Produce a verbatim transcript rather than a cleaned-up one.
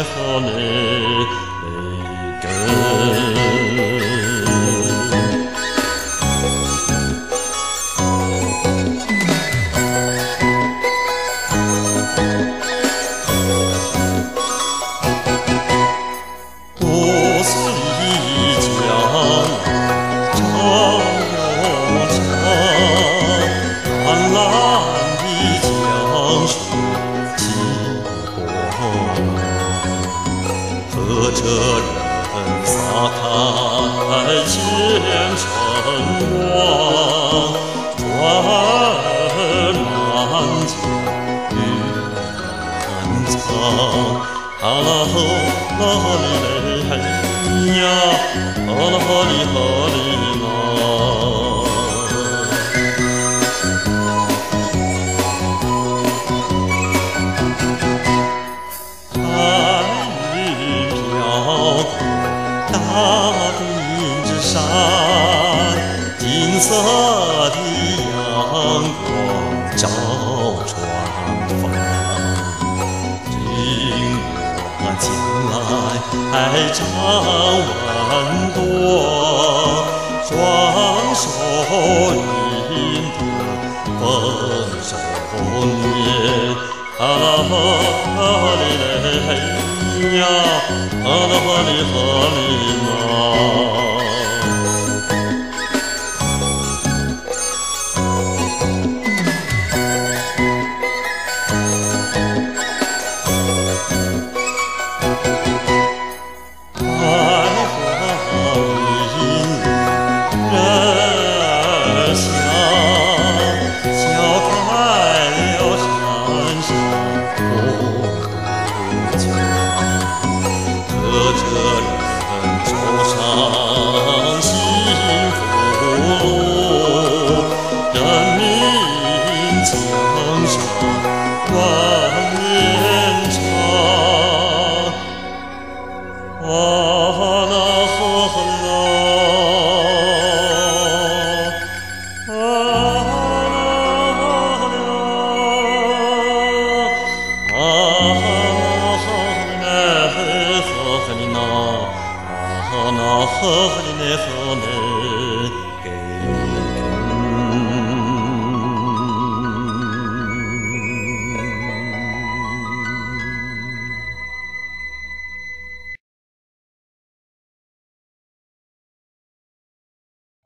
和你那个。和着人撒开千城光，转南疆与南藏。啊啦呵啦哩嘞嘿呀，啊啦哈哩哈哩啦。大地之上，金色的阳光照窗房。君我将来长万朵，双手引得丰收年。啊啦哈哩嘞嘿呀，啊啦哈哩哈哩嘛。呵呵哩嘞呵嘞。